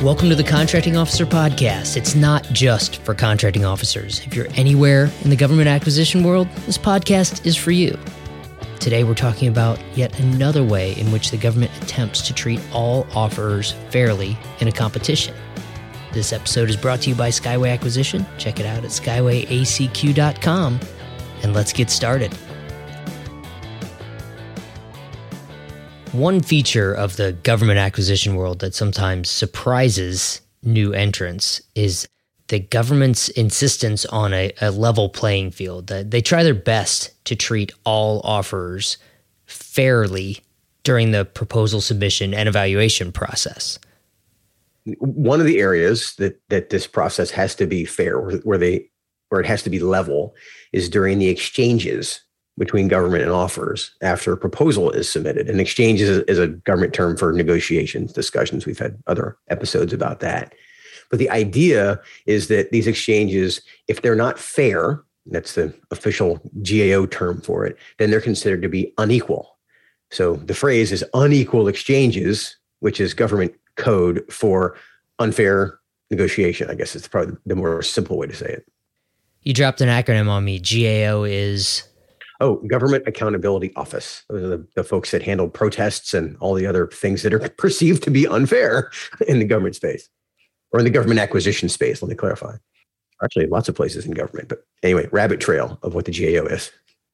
Welcome to the Contracting Officer Podcast. It's not just for contracting officers. If you're anywhere in the government acquisition world, this podcast is for you. Today we're talking about yet another way in which the government attempts to treat all offerers fairly in a competition. This episode is brought to you by Skyway Acquisition. Check it out at skywayacq.com, and let's get started. One feature of the government acquisition world that sometimes surprises new entrants is the government's insistence on a level playing field. They try their best to treat all offerers fairly during the proposal submission and evaluation process. One of the areas that this process has to be fair, where it has to be level, is during the exchanges between government and offers after a proposal is submitted. And exchange is a government term for negotiations, discussions. We've had other episodes about that. But the idea is that these exchanges, if they're not fair, that's the official GAO term for it, then they're considered to be unequal. So the phrase is unequal exchanges, which is government code for unfair negotiation. I guess it's probably the more simple way to say it. You dropped an acronym on me. GAO is... Oh, Government Accountability Office. Those are the folks that handle protests and all the other things that are perceived to be unfair in the government space, or in the government acquisition space. Let me clarify. Actually, lots of places in government. But anyway, rabbit trail of what the GAO is.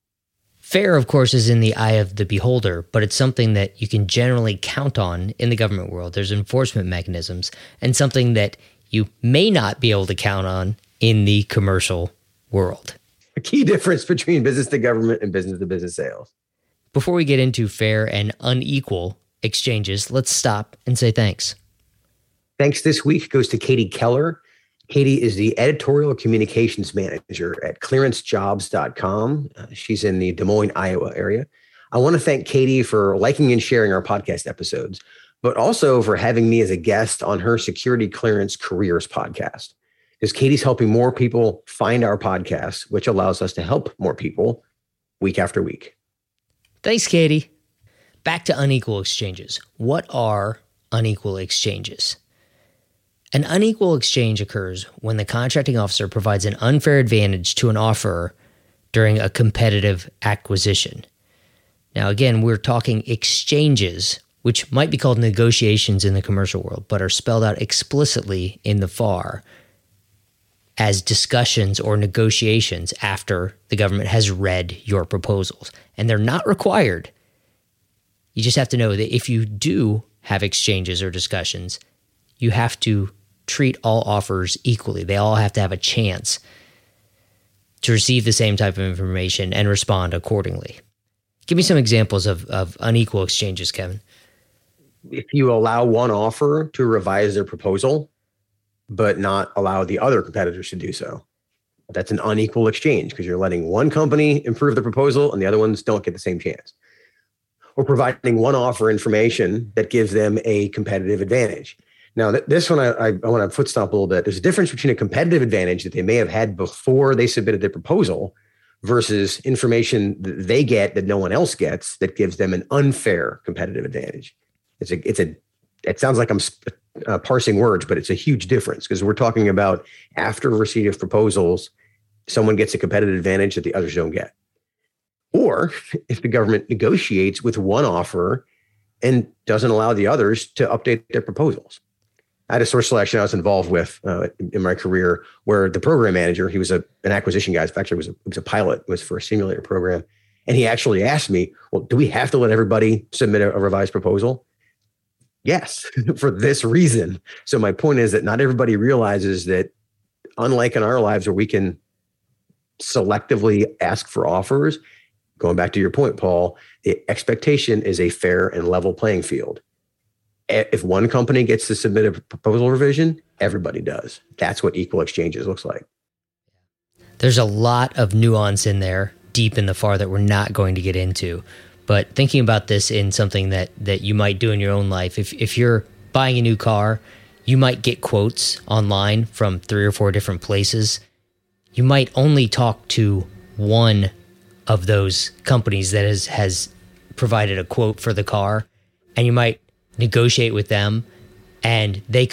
Fair, of course, is in the eye of the beholder, but it's something that you can generally count on in the government world. There's enforcement mechanisms, and something that you may not be able to count on in the commercial world. A key difference between business to government and business to business sales. Before we get into fair and unequal exchanges, let's stop and say thanks. Thanks this week goes to Katie Keller. Katie is the editorial communications manager at clearancejobs.com. She's in the Des Moines, Iowa area. I want to thank Katie for liking and sharing our podcast episodes, but also for having me as a guest on her Security Clearance Careers podcast. Because Katie's helping more people find our podcast, which allows us to help more people week after week. Thanks, Katie. Back to unequal exchanges. What are unequal exchanges? An unequal exchange occurs when the contracting officer provides an unfair advantage to an offerer during a competitive acquisition. Now, again, we're talking exchanges, which might be called negotiations in the commercial world, but are spelled out explicitly in the FAR as discussions or negotiations after the government has read your proposals. And they're not required. You just have to know that if you do have exchanges or discussions, you have to treat all offers equally. They all have to have a chance to receive the same type of information and respond accordingly. Give me some examples of unequal exchanges, Kevin. If you allow one offer to revise their proposal, but not allow the other competitors to do so, that's an unequal exchange because you're letting one company improve the proposal and the other ones don't get the same chance. Or providing one offer information that gives them a competitive advantage. Now, this one, I want to foot stomp a little bit. There's a difference between a competitive advantage that they may have had before they submitted their proposal versus information that they get that no one else gets that gives them an unfair competitive advantage. It sounds like I'm parsing words, but it's a huge difference because we're talking about after receipt of proposals, someone gets a competitive advantage that the others don't get. Or if the government negotiates with one offer and doesn't allow the others to update their proposals. I had a source selection I was involved with in my career where the program manager, he was an acquisition guy. Actually, it was a pilot, it was for a simulator program. And he actually asked me, well, do we have to let everybody submit a revised proposal? Yes, for this reason. So my point is that not everybody realizes that, unlike in our lives where we can selectively ask for offers, going back to your point, Paul, the expectation is a fair and level playing field. If one company gets to submit a proposal revision, everybody does. That's what equal exchanges looks like. There's a lot of nuance in there, deep in the FAR, that we're not going to get into. But thinking about this in something that you might do in your own life, if you're buying a new car, you might get quotes online from 3 or 4 different places. You might only talk to one of those companies that has provided a quote for the car, and you might negotiate with them, and they could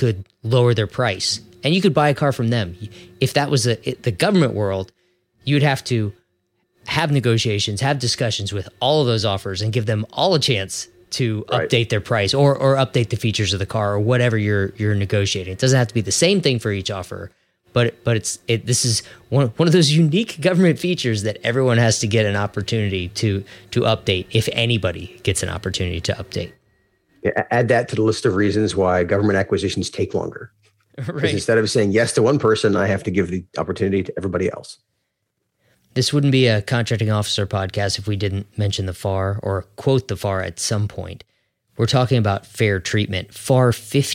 lower their price, and you could buy a car from them. If that was the government world, you would have to have negotiations, have discussions with all of those offers and give them all a chance to update their price or update the features of the car or whatever you're negotiating. It doesn't have to be the same thing for each offer, but this is one of those unique government features that everyone has to get an opportunity to update, if anybody gets an opportunity to update. Yeah, add that to the list of reasons why government acquisitions take longer. Right. Instead of saying yes to one person, I have to give the opportunity to everybody else. This wouldn't be a contracting officer podcast if we didn't mention the FAR or quote the FAR at some point. We're talking about fair treatment. FAR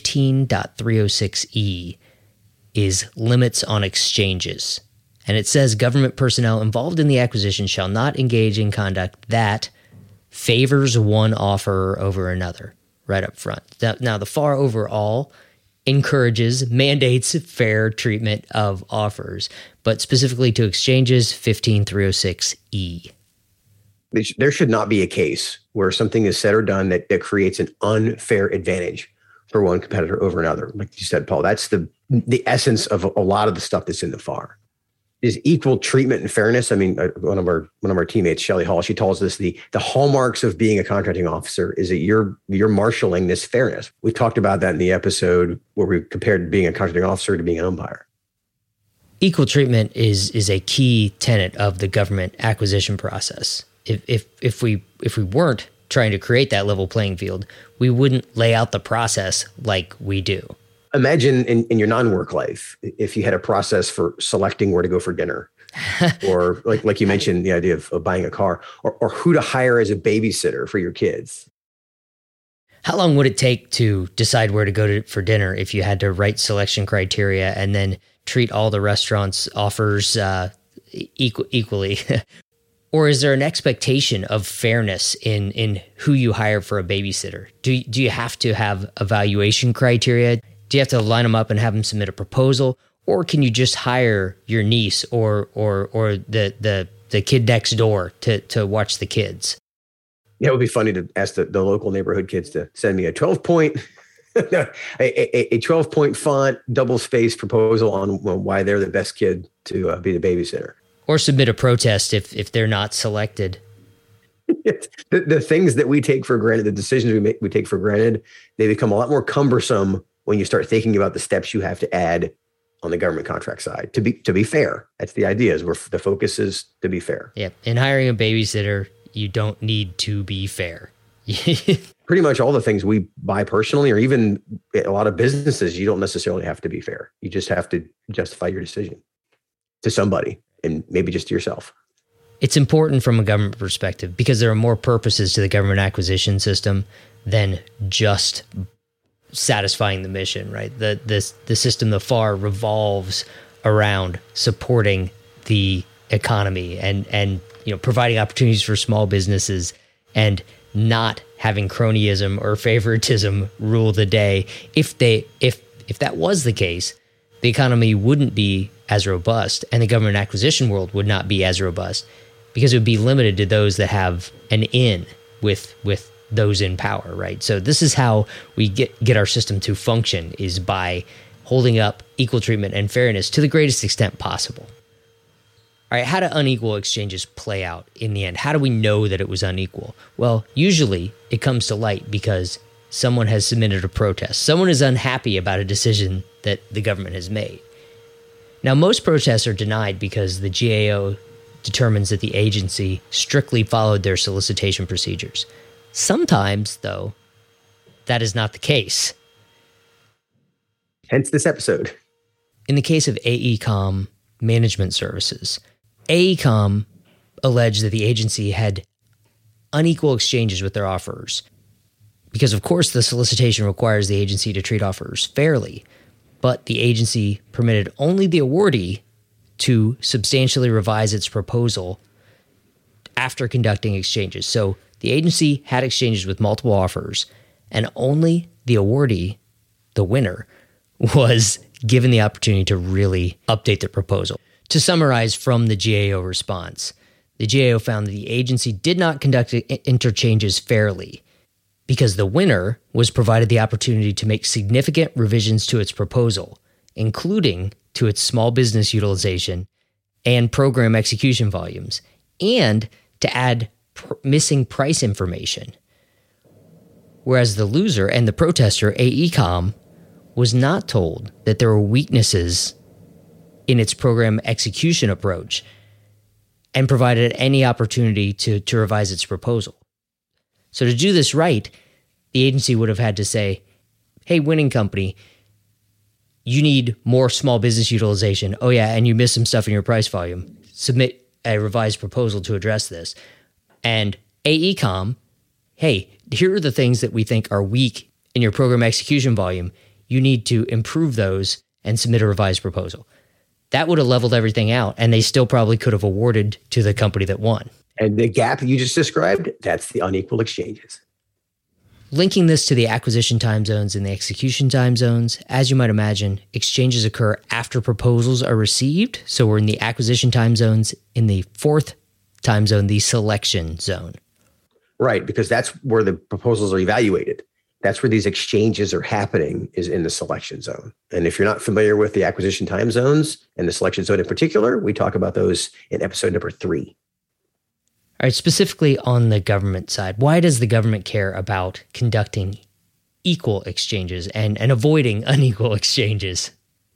15.306E is limits on exchanges. And it says government personnel involved in the acquisition shall not engage in conduct that favors one offerer over another, right up front. Now the FAR overall encourages, mandates fair treatment of offers, but specifically to exchanges, 15306E. There should not be a case where something is said or done that creates an unfair advantage for one competitor over another. Like you said, Paul, that's the essence of a lot of the stuff that's in the FAR. Is equal treatment and fairness. I mean, one of our teammates, Shelley Hall, she tells us the hallmarks of being a contracting officer is that you're marshaling this fairness. We talked about that in the episode where we compared being a contracting officer to being an umpire. Equal treatment is a key tenet of the government acquisition process. If we weren't trying to create that level playing field, we wouldn't lay out the process like we do. Imagine in your non-work life, if you had a process for selecting where to go for dinner, or like you mentioned, the idea of buying a car, or who to hire as a babysitter for your kids. How long would it take to decide where to go for dinner if you had to write selection criteria and then treat all the restaurants' offers equally? Or is there an expectation of fairness in who you hire for a babysitter? Do you have to have evaluation criteria? Do you have to line them up and have them submit a proposal, or can you just hire your niece or the kid next door to watch the kids? Yeah, it would be funny to ask the local neighborhood kids to send me a 12-point a 12-point font, double-spaced proposal on why they're the best kid to be the babysitter. Or submit a protest if they're not selected. The things that we take for granted, the decisions we take for granted, they become a lot more cumbersome when you start thinking about the steps you have to add on the government contract side to be fair. That's the idea, is where the focus is to be fair. Yeah. In hiring a babysitter, you don't need to be fair. Pretty much all the things we buy personally, or even a lot of businesses, you don't necessarily have to be fair. You just have to justify your decision to somebody, and maybe just to yourself. It's important from a government perspective because there are more purposes to the government acquisition system than just satisfying the mission, right? The system, the FAR, revolves around supporting the economy and providing opportunities for small businesses and not having cronyism or favoritism rule the day. If that was the case, the economy wouldn't be as robust and the government acquisition world would not be as robust because it would be limited to those that have an in with those in power, right? So this is how we get our system to function, is by holding up equal treatment and fairness to the greatest extent possible. All right, how do unequal exchanges play out in the end? How do we know that it was unequal? Well, usually it comes to light because someone has submitted a protest. Someone is unhappy about a decision that the government has made. Now, most protests are denied because the GAO determines that the agency strictly followed their solicitation procedures. Sometimes, though, that is not the case. Hence this episode. In the case of AECOM Management Services, AECOM alleged that the agency had unequal exchanges with their offerers. Because, of course, the solicitation requires the agency to treat offerers fairly, but the agency permitted only the awardee to substantially revise its proposal after conducting exchanges. So the agency had exchanges with multiple offers, and only the awardee, the winner, was given the opportunity to really update the proposal. To summarize from the GAO response, the GAO found that the agency did not conduct interchanges fairly because the winner was provided the opportunity to make significant revisions to its proposal, including to its small business utilization and program execution volumes, and to add missing price information. Whereas the loser and the protester, AECOM, was not told that there were weaknesses in its program execution approach and provided any opportunity to revise its proposal. So to do this right, the agency would have had to say, hey, winning company, you need more small business utilization. Oh yeah, and you missed some stuff in your price volume. Submit a revised proposal to address this. And AECOM, hey, here are the things that we think are weak in your program execution volume. You need to improve those and submit a revised proposal. That would have leveled everything out, and they still probably could have awarded to the company that won. And the gap you just described, that's the unequal exchanges. Linking this to the acquisition time zones and the execution time zones, as you might imagine, exchanges occur after proposals are received. So we're in the acquisition time zones. In the fourth time zone, the selection zone. Right, because that's where the proposals are evaluated. That's where these exchanges are happening, is in the selection zone. And if you're not familiar with the acquisition time zones and the selection zone in particular, we talk about those in episode number 3. All right, specifically on the government side, why does the government care about conducting equal exchanges and avoiding unequal exchanges?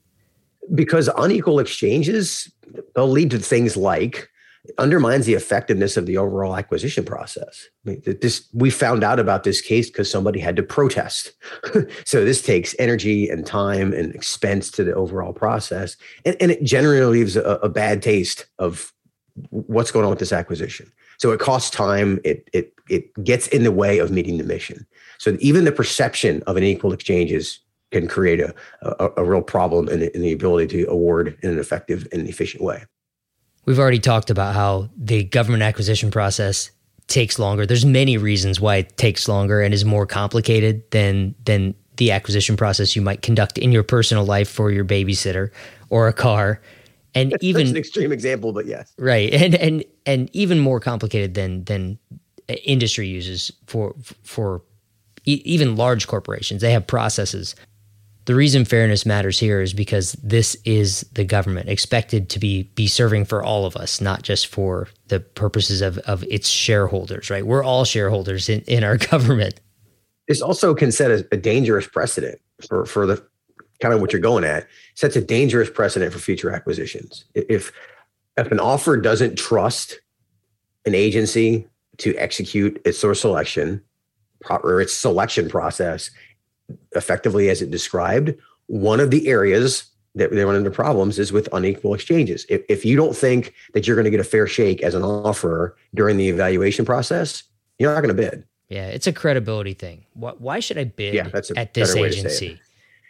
Because unequal exchanges, they'll lead to things like undermines the effectiveness of the overall acquisition process. I mean, we found out about this case because somebody had to protest. So this takes energy and time and expense to the overall process. And it generally leaves a bad taste of what's going on with this acquisition. So it costs time. It gets in the way of meeting the mission. So even the perception of unequal exchanges can create a real problem in the ability to award in an effective and efficient way. We've already talked about how the government acquisition process takes longer. There's many reasons why it takes longer and is more complicated than the acquisition process you might conduct in your personal life for your babysitter or a car. And even that's an extreme example, but yes. Right. And even more complicated than industry uses for even large corporations. They have processes. The reason fairness matters here is because this is the government expected to be serving for all of us, not just for the purposes of its shareholders, right? We're all shareholders in our government. This also can set a dangerous precedent for the kind of what you're going at. It sets a dangerous precedent for future acquisitions. If an offer doesn't trust an agency to execute its source selection or its selection process effectively as it described, one of the areas that they run into problems is with unequal exchanges. If you don't think that you're going to get a fair shake as an offerer during the evaluation process, you're not going to bid. Yeah, it's a credibility thing. Why should I bid at this agency?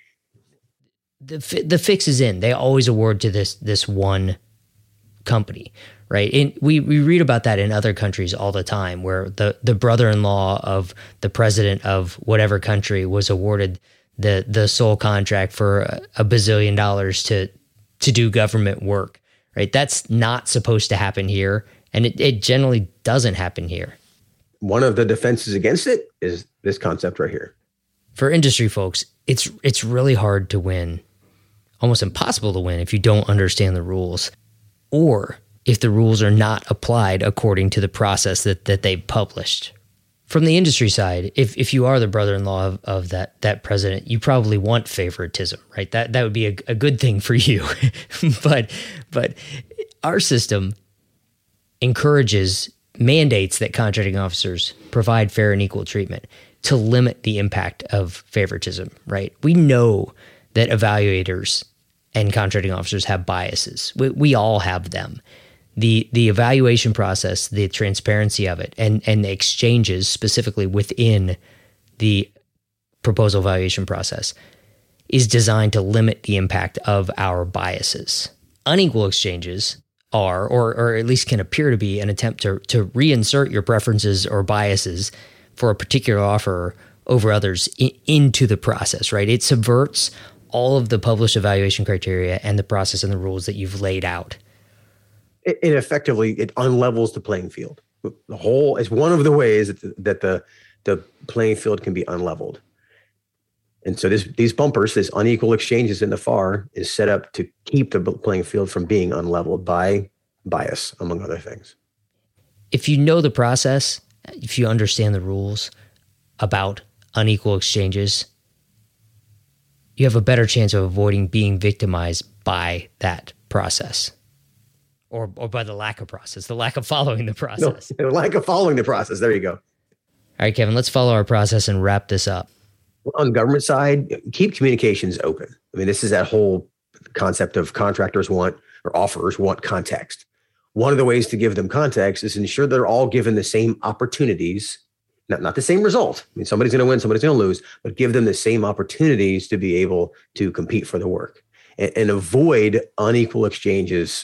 The fix is in. They always award to this one company, right? And we read about that in other countries all the time, where the brother-in-law of the president of whatever country was awarded the sole contract for $1 bazillion to do government work, right? That's not supposed to happen here, and it generally doesn't happen here. One of the defenses against it is this concept right here. For industry folks, it's really hard to win, almost impossible to win if you don't understand the rules, or if the rules are not applied according to the process that they've published. From the industry side, if you are the brother-in-law of that president, you probably want favoritism, right? That would be a good thing for you. but our system mandates that contracting officers provide fair and equal treatment to limit the impact of favoritism, right? We know that evaluators and contracting officers have biases. We all have them. The evaluation process, the transparency of it, and the exchanges specifically within the proposal evaluation process is designed to limit the impact of our biases. Unequal exchanges are, or at least can appear to be, an attempt to reinsert your preferences or biases for a particular offer over others into the process, right? It subverts all of the published evaluation criteria and the process and the rules that you've laid out. It effectively unlevels the playing field. The whole is one of the ways that the the playing field can be unleveled. And so these bumpers, this unequal exchanges in the FAR, is set up to keep the playing field from being unleveled by bias, among other things. If you know the process, if you understand the rules about unequal exchanges, you have a better chance of avoiding being victimized by that process or by the lack of process, the lack of following the process. No, the lack of following the process. There you go. All right, Kevin, let's follow our process and wrap this up. On the government side, keep communications open. I mean, this is that whole concept of contractors want, or offers want, context. One of the ways to give them context is ensure they're all given the same opportunities, not the same result. I mean, somebody's going to win, somebody's going to lose, but give them the same opportunities to be able to compete for the work and avoid unequal exchanges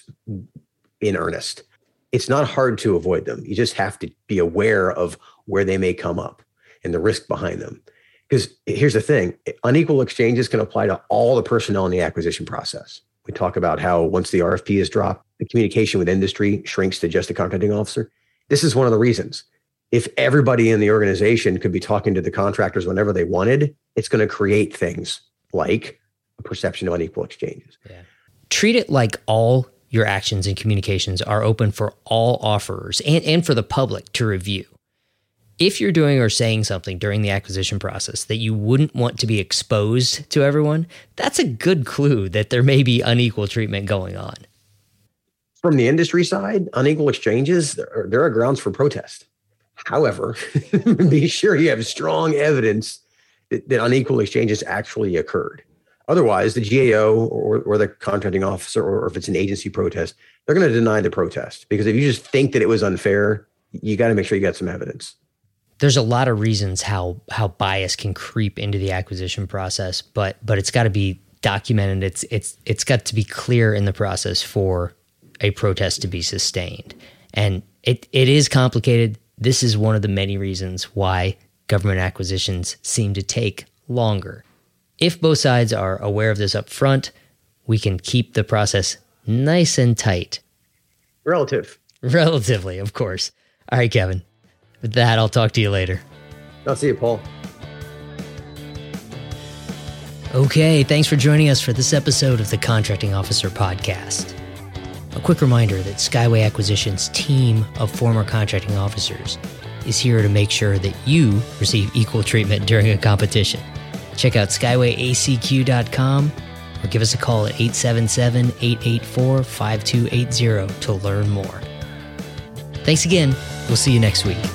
in earnest. It's not hard to avoid them. You just have to be aware of where they may come up and the risk behind them. Because here's the thing, unequal exchanges can apply to all the personnel in the acquisition process. We talk about how once the RFP is dropped, the communication with industry shrinks to just the contracting officer. This is one of the reasons. If everybody in the organization could be talking to the contractors whenever they wanted, it's going to create things like a perception of unequal exchanges. Yeah. Treat it like all your actions and communications are open for all offerers and for the public to review. If you're doing or saying something during the acquisition process that you wouldn't want to be exposed to everyone, that's a good clue that there may be unequal treatment going on. From the industry side, unequal exchanges, there are grounds for protest. However, be sure you have strong evidence that unequal exchanges actually occurred. Otherwise, the GAO or the contracting officer, or if it's an agency protest, they're going to deny the protest. Because if you just think that it was unfair, you got to make sure you got some evidence. There's a lot of reasons how bias can creep into the acquisition process, but it's got to be documented. It's got to be clear in the process for a protest to be sustained. And it is complicated. This is one of the many reasons why government acquisitions seem to take longer. If both sides are aware of this up front, we can keep the process nice and tight. Relatively, of course. All right, Kevin. With that, I'll talk to you later. I'll see you, Paul. Okay, thanks for joining us for this episode of the Contracting Officer Podcast. A quick reminder that Skyway Acquisition's team of former contracting officers is here to make sure that you receive equal treatment during a competition. Check out skywayacq.com or give us a call at 877-884-5280 to learn more. Thanks again. We'll see you next week.